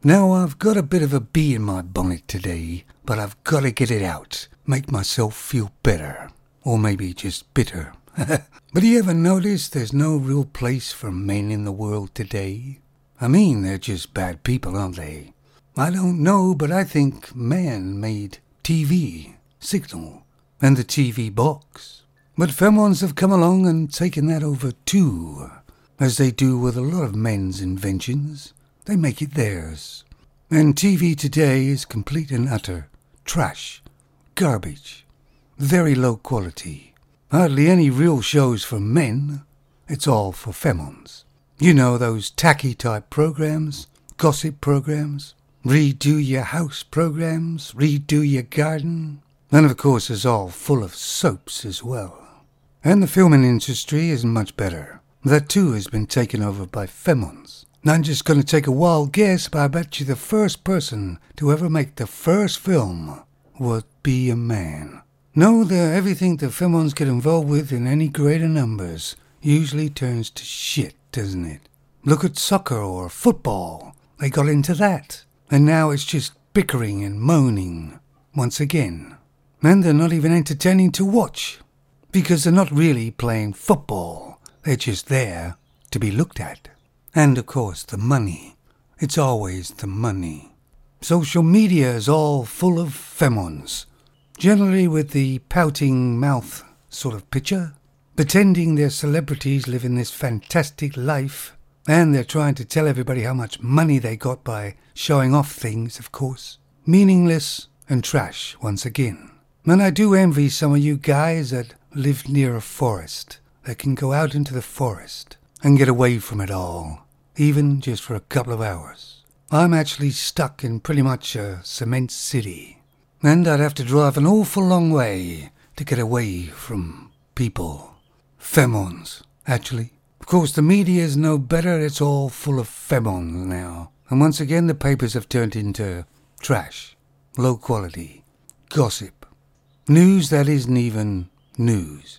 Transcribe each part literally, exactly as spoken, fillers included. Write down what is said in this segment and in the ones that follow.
Now, I've got a bit of a bee in my bonnet today, but I've got to get it out, make myself feel better. Or maybe just bitter. But do you ever notice there's no real place for men in the world today? I mean, they're just bad people, aren't they? I don't know, but I think man made T V, signal, and the T V box. But femons have come along and taken that over too, as they do with a lot of men's inventions. They make it theirs. And T V today is complete and utter trash, garbage, very low quality. Hardly any real shows for men. It's all for femons. You know, those tacky type programs, gossip programs, redo your house programs, redo your garden. And of course it's all full of soaps as well. And the filming industry isn't much better. That too has been taken over by femons. I'm just going to take a wild guess, but I bet you the first person to ever make the first film would be a man. No, the, everything the femons get involved with in any greater numbers usually turns to shit, doesn't it? Look at soccer or football. They got into that. And now it's just bickering and moaning once again. And they're not even entertaining to watch, because they're not really playing football. They're just there to be looked at. And of course, the money. It's always the money. Social media is all full of femons, generally with the pouting mouth sort of picture, pretending they're celebrities living this fantastic life, and they're trying to tell everybody how much money they got by showing off things, of course. Meaningless and trash once again. And I do envy some of you guys that live near a forest, that can go out into the forest and get away from it all, even just for a couple of hours. I'm actually stuck in pretty much a cement city, and I'd have to drive an awful long way to get away from people. Femons, actually. Of course, the media is no better. It's all full of femons now. And once again, the papers have turned into trash, low quality, gossip, news that isn't even news.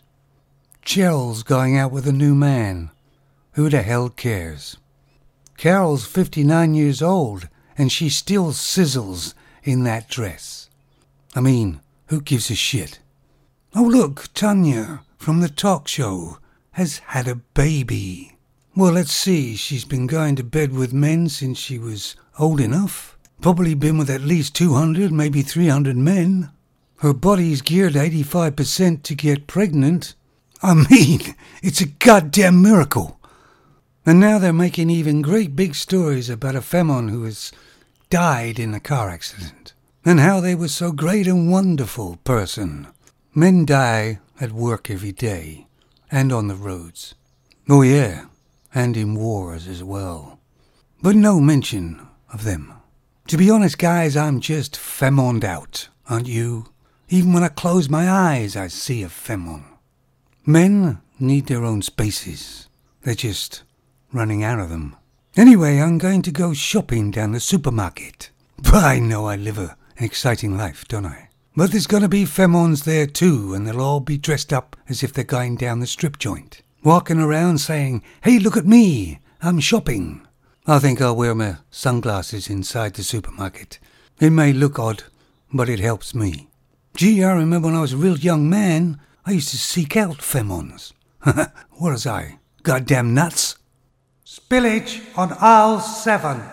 Cheryl's going out with a new man. Who the hell cares? Carol's fifty-nine years old, and she still sizzles in that dress. I mean, who gives a shit? Oh look, Tanya from the talk show has had a baby. Well, let's see, she's been going to bed with men since she was old enough. Probably been with at least two hundred, maybe three hundred men. Her body's geared eighty-five percent to get pregnant. I mean, it's a goddamn miracle. And now they're making even great big stories about a femon who has died in a car accident, and how they were so great and wonderful person. Men die at work every day, and on the roads. Oh yeah, and in wars as well. But no mention of them. To be honest, guys, I'm just femoned out, aren't you? Even when I close my eyes, I see a femon. Men need their own spaces. They're just running out of them. Anyway, I'm going to go shopping down the supermarket. But I know I live a, an exciting life, don't I? But there's going to be femons there too, and they'll all be dressed up as if they're going down the strip joint, walking around saying, "Hey, look at me, I'm shopping." I think I'll wear my sunglasses inside the supermarket. It may look odd, but it helps me. Gee, I remember when I was a real young man, I used to seek out femons. What was I? Goddamn nuts? Spillage on aisle seven.